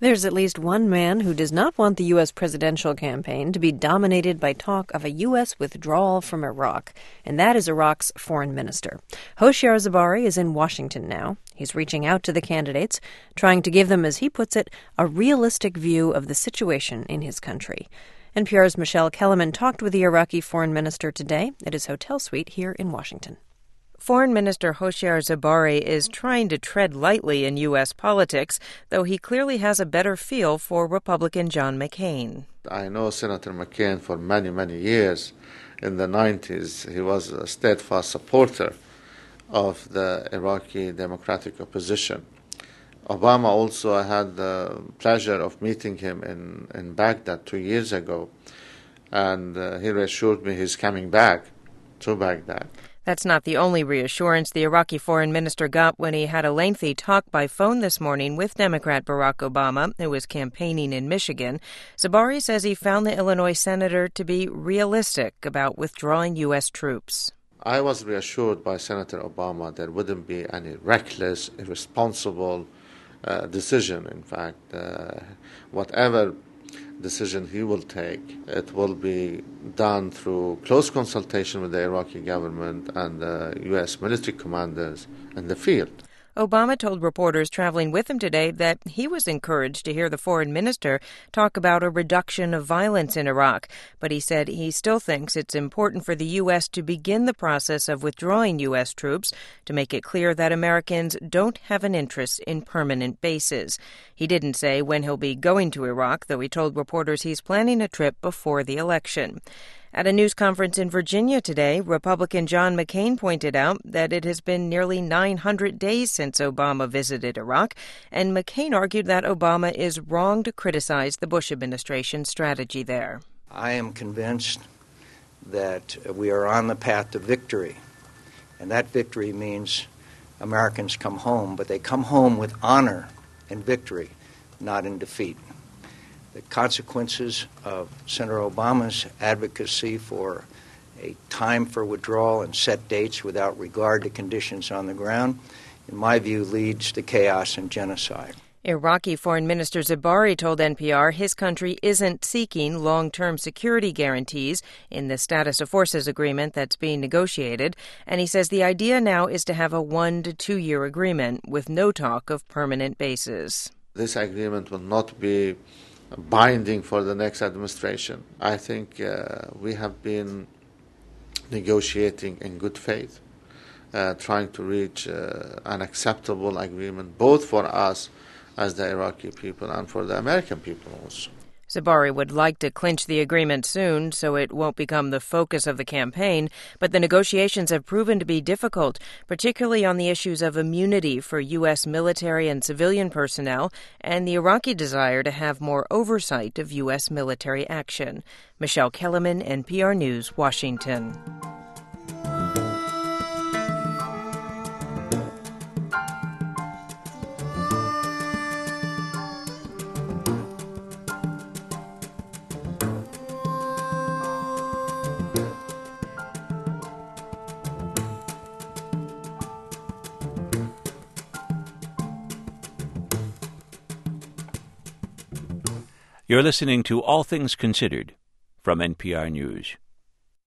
There's at least one man who does not want the U.S. presidential campaign to be dominated by talk of a U.S. withdrawal from Iraq, and that is Iraq's foreign minister. Hoshyar Zebari is in Washington now. He's reaching out to the candidates, trying to give them, as he puts it, a realistic view of the situation in his country. NPR's Michelle Kellerman talked with the Iraqi foreign minister today at his hotel suite here in Washington. Foreign Minister Hoshyar Zebari is trying to tread lightly in U.S. politics, though he clearly has a better feel for Republican John McCain. I know Senator McCain for many, many years. In the 90s, he was a steadfast supporter of the Iraqi Democratic Opposition. Obama also, I had the pleasure of meeting him in Baghdad 2 years ago, and he reassured me he's coming back to Baghdad. That's not the only reassurance the Iraqi foreign minister got when he had a lengthy talk by phone this morning with Democrat Barack Obama, who was campaigning in Michigan. Zebari says he found the Illinois senator to be realistic about withdrawing U.S. troops. I was reassured by Senator Obama there wouldn't be any reckless, irresponsible decision. In fact, whatever decision he will take, it will be done through close consultation with the Iraqi government and the U.S. military commanders in the field. Obama told reporters traveling with him today that he was encouraged to hear the foreign minister talk about a reduction of violence in Iraq, but he said he still thinks it's important for the U.S. to begin the process of withdrawing U.S. troops to make it clear that Americans don't have an interest in permanent bases. He didn't say when he'll be going to Iraq, though he told reporters he's planning a trip before the election. At a news conference in Virginia today, Republican John McCain pointed out that it has been nearly 900 days since Obama visited Iraq, and McCain argued that Obama is wrong to criticize the Bush administration's strategy there. I am convinced that we are on the path to victory, and that victory means Americans come home, but they come home with honor and victory, not in defeat. The consequences of Senator Obama's advocacy for a time for withdrawal and set dates without regard to conditions on the ground, in my view, leads to chaos and genocide. Iraqi Foreign Minister Zebari told NPR his country isn't seeking long-term security guarantees in the Status of Forces agreement that's being negotiated, and he says the idea now is to have a 1 to 2 year agreement with no talk of permanent bases. This agreement will not be binding for the next administration. I think we have been negotiating in good faith, trying to reach an acceptable agreement both for us as the Iraqi people and for the American people also. Zebari would like to clinch the agreement soon so it won't become the focus of the campaign, but the negotiations have proven to be difficult, particularly on the issues of immunity for U.S. military and civilian personnel and the Iraqi desire to have more oversight of U.S. military action. Michelle Kellerman, NPR News, Washington. You're listening to All Things Considered from NPR News.